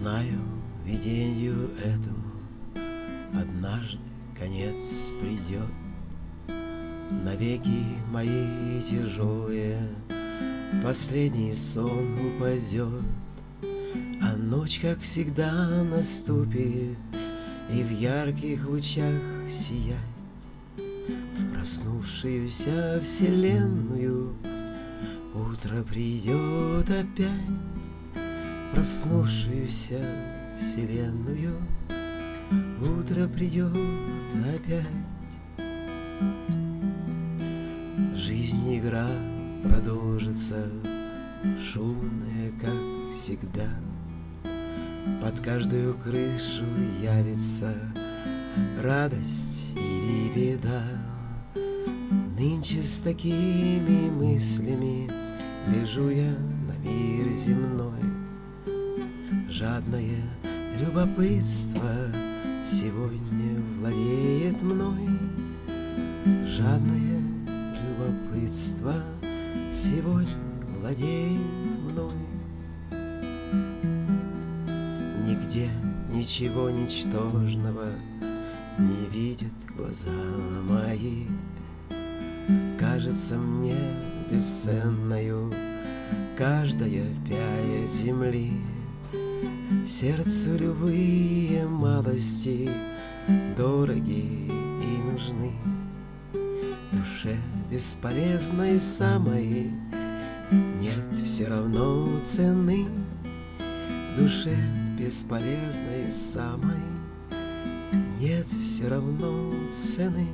Знаю, видению этому однажды конец придет. Навеки мои тяжелые последний сон упадет, а ночь, как всегда, наступит, и в ярких лучах сиять в проснувшуюся вселенную утро придет опять. Проснувшуюся вселенную утро придет опять. Жизнь, игра продолжится, шумная, как всегда. Под каждую крышу явится радость или беда. Нынче с такими мыслями гляжу я на мир земной. Жадное любопытство сегодня владеет мной. Жадное любопытство сегодня владеет мной. Нигде ничего ничтожного не видят глаза мои. Кажется мне бесценною каждая пяя земли. Сердцу любые малости дороги и нужны. Душе бесполезной самой нет все равно цены. Душе бесполезной самой нет все равно цены.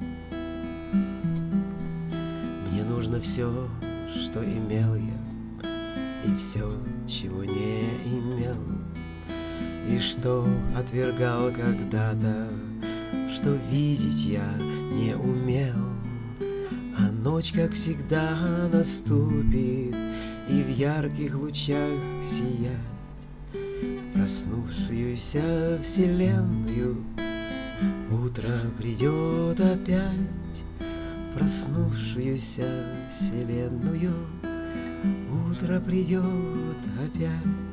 Мне нужно все, что имел я, и все, чего не имел, и что отвергал когда-то, что видеть я не умел. А ночь, как всегда, наступит, и в ярких лучах сиять проснувшуюся вселенную утро придет опять. Проснувшуюся вселенную утро придет опять.